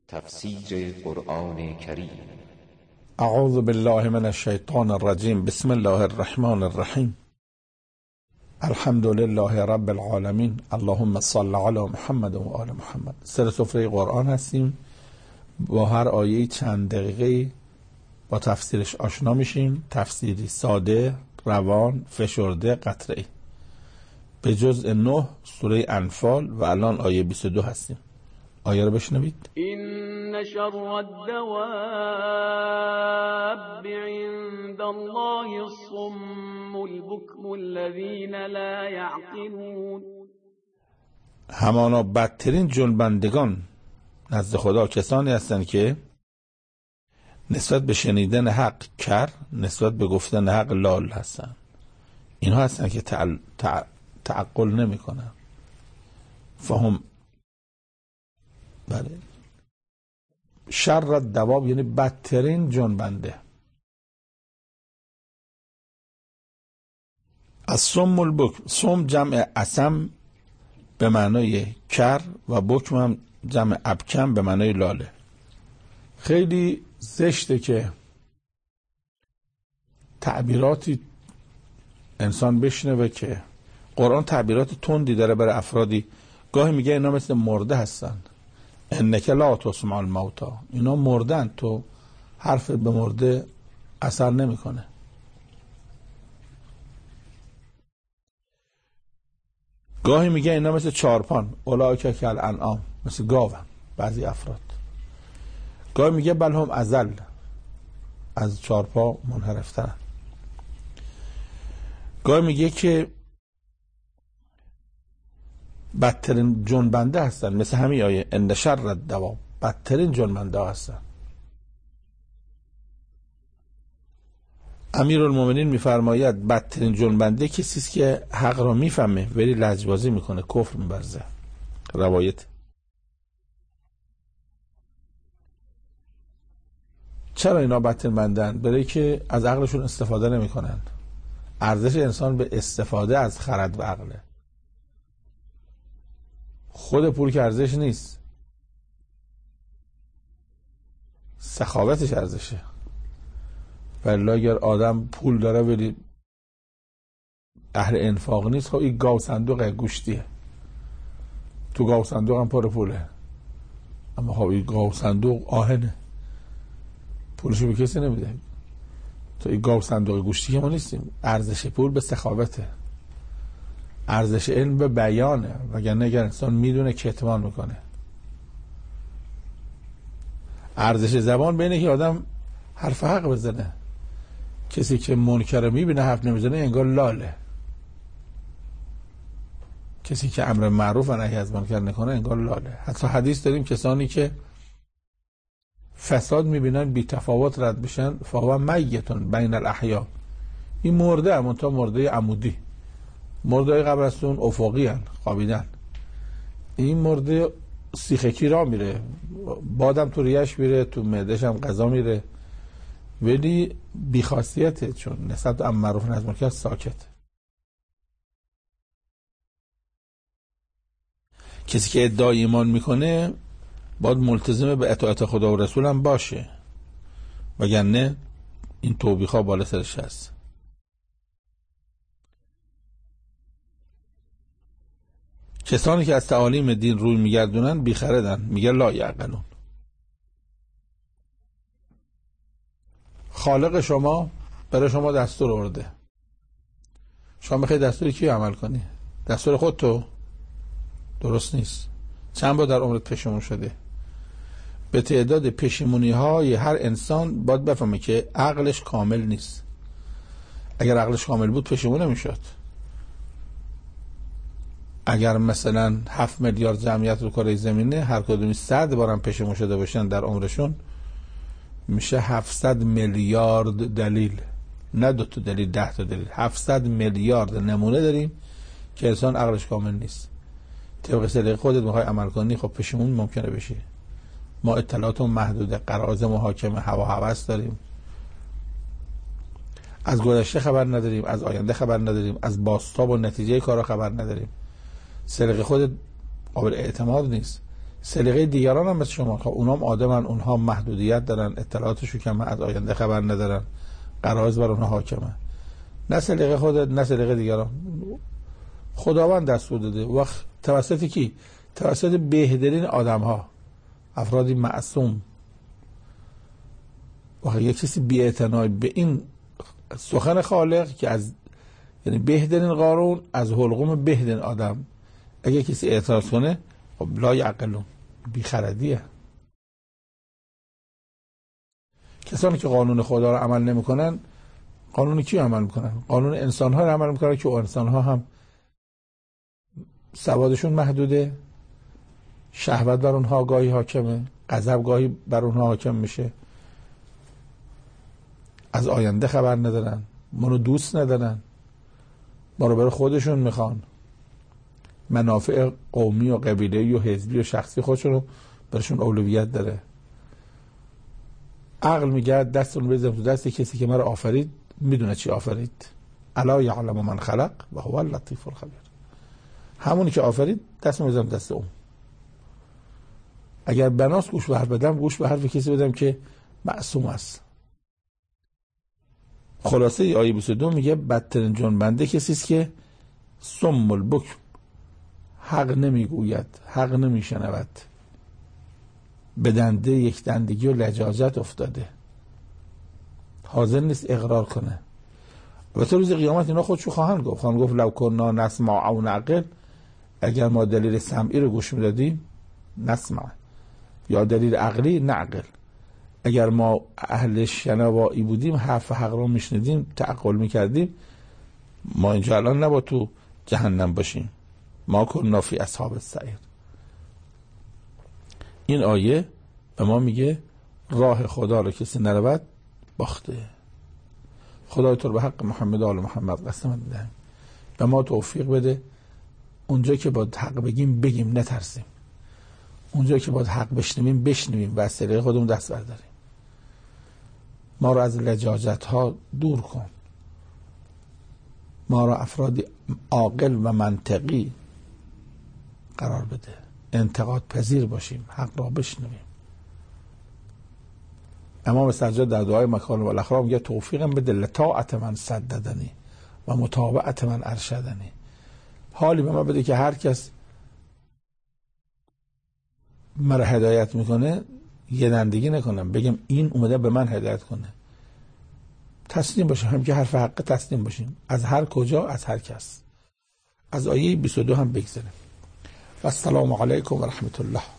تفسیر قرآن کریم. اعوذ بالله من الشیطان الرجیم. بسم الله الرحمن الرحیم. الحمد لله رب العالمین. اللهم صل علی محمد و آل محمد. سر سفره قرآن هستیم. با هر آیه چند دقیقه با تفسیرش آشنا میشیم. تفسیری ساده، روان، فشرده، قطعی. به جزء 9 سوره انفال و الان آیه 22 هستیم. آیه رو بشنوید. این شر الدواب عند الله الصم البكم الذين لا يعقلون. همانا بدترین جنبندگان نزد خدا کسانی هستند که نسبت به شنیدن حق کر، نسبت به گفتن حق لال هستند. اینها هستند که تعقل نمی کنن. فهم بله. شر الدواب یعنی بدترین جنبنده. الصم البکم، صم جمع اصم به معنای کر و بکم هم جمع ابکم به معنای لاله. خیلی زشته که تعبیراتی انسان بشنوه که قرآن تعبیرات تندی داره برای افرادی. گاهی میگه اینا مثل مرده هستن، انک لا تسمع الموتى، اینا مردن، تو حرف به مرده اثر نمیکنه. گاهی میگه اینا مثل چارپان، اولئک کالانعام، مثل گاون بعضی افراد. گاهی میگه بل هم اضل، از چارپا منحرفترن. گاهی میگه که بدترین جنبنده هستن، مثل همین آیه ان شر الدواب، بدترین جنبنده هستن. امیرالمومنین میفرماید بدترین جنبنده کسی است که حق را میفهمه ولی لجبازی میکنه، کفر می‌ورزه. روایت. چرا اینا بدترین بندن؟ برای که از عقلشون استفاده نمیکنن. ارزش انسان به استفاده از خرد و عقله. خود پول که ارزش نیست، سخاوتش ارزشه. ولی اگر آدم پول داره ولی اهل انفاق نیست، خب این گاو صندوق گوشتیه، تو گاو صندوق هم پر پوله، اما خب این گاو صندوق آهنه، پولشو به کسی نمیده. تو این گاو صندوق گوشتی که ما نیستیم. ارزش پول به سخاوته، ارزش علم به بیانه، وگرنه اگر انسان میدونه کتمان میکنه. ارزش زبان بینه که آدم حرف حق بزنه. کسی که منکر میبینه حرف نمیزنه انگار لاله. کسی که امر معروف و نهی از منکر نکنه انگار لاله. حتی حدیث داریم کسانی که فساد میبینن بی تفاوت رد بشن فهو میتون بین الاحیا، این مرده، همونطور مرده عمودی. مرده قبرستون افقی هن، خوابیدن. این مرده سیخکی را میره، بادم تو ریش میره، تو معده‌ش هم غذا میره، ولی بیخاصیته، چون نسبت امر معروف و نهی از منکر ساکت. کسی که ادعای ایمان میکنه باید ملتزم به اطاعت خدا و رسول هم باشه، وگرنه این توبیخا بالا سرش هست. کسانی که از تعالیم دین روی میگردونن بیخردن، میگه لا یعقلون. خالق شما برای شما دستور آورده، شما بخوای دستور کی عمل کنی؟ دستور خودتو؟ درست نیست. چند بار در عمرت پشیمون شده؟ به تعداد پشیمونی های هر انسان باید بفهمه که عقلش کامل نیست. اگر عقلش کامل بود پشیمون نمیشد. اگر مثلا 7 میلیارد جمعیت رو کره زمینه هر کدومی 100 بارم پشیمون شده باشن در عمرشون، میشه 700 میلیارد دلیل. نه 2 تا دلیل، 10 تا دلیل. 700 میلیارد نمونه داریم که انسان عقلش کامل نیست. طبق سلیقه خودت میخوای عمل کنی، خب پشیمون ممکنه بشی. ما اطلاعاتمون محدوده، غرایز محاکمه، هوا هوس داریم، از گذشته خبر نداریم، از آینده خبر نداریم، از بازتاب و نتیجه کارا خبر نداریم. سلیقه خودت قابل اعتماد نیست. سلیقه دیگران هم مثل شما، خب اونام آدمن، اونها محدودیت دارن، اطلاعاتشون کمه، از آینده خبر ندارن، غرایز بر اونها حاکمه. نه سلیقه خودت نه سلیقه دیگران، خداوند دستور داده. وقت توسط کی؟ توسط بهترین آدم ها، افرادی معصوم. وقت یک کسی بی‌اعتنایی به این سخن خالق که از یعنی بهترین قارون از حلقوم بهترین آدم، اگه کسی اعتراض کنه خب لا یعقلون، بیخردیه. کسانی که قانون خدا رو عمل نمیکنن، قانون کی عمل میکنن؟ قانون انسان ها رو عمل میکنن که انسان ها هم سوادشون محدوده، شهوت بر اونها گاهی حاکمه، غضب گاهی بر اونها حاکم میشه، از آینده خبر ندارن، ما رو دوست ندارن، ما رو برای خودشون میخوان، منافع قومی و قبیله‌ای و حزبی و شخصی خودشون رو برشون اولویت داره. عقل میگه دستون بزنم تو دست کسی که ما رو آفرید، میدونه چی آفرید. الا یعلم من خلق و هو اللطیف الخبیر. همونی که آفرید دستم بزنم دست اون. اگر بناس گوش به حرف بدم، گوش به حرف کسی بدم که معصوم است. خلاصه ای آیه 22 میگه بدترین جنبنده کسی است که صم البکم، حق نمیگوید، حق نمیشنود، به دنده یک دندگی و لجاجت افتاده، حاضر نیست اقرار کنه. و تو روز قیامت اینا خودشو خواهند گفت لو کنا نسمع او نعقل، اگر ما دلیل سمعی رو گوش میدادیم نسمع، یا دلیل عقلی نعقل، اگر ما اهل شنوایی بودیم حرف حق رو میشنیدیم تعقل میکردیم، ما اینجا الان نبا تو جهنم باشیم. ما کنا فی اصحاب السعیر. این آیه به ما میگه راه خدا رو کسی نرود باخته. خدای تو رو به حق محمد آل محمد قسم میدم به ما توفیق بده اونجا که باید حق بگیم بگیم، نترسیم. اونجا که باید حق بشنویم بشنویم و از سلیقه خودمون دست برداریم. ما رو از لجاجت ها دور کن، ما رو افرادی عاقل و منطقی قرار بده، انتقاد پذیر باشیم، حق را بشنویم. امام سجاد در دعای مکارم الاخلاق میگه توفیقم بده لطاعت من سددنی و متابعت من ارشدنی. حالی به من بده که هر کس مرا هدایت میکنه یه دندگی نکنم، بگم این اومده به من هدایت کنه، تسلیم باشیم، هم که حرف حق تسلیم باشیم، از هر کجا، از هر کس. از آیه 22 هم بگذاریم. و السلام علیکم و رحمت الله.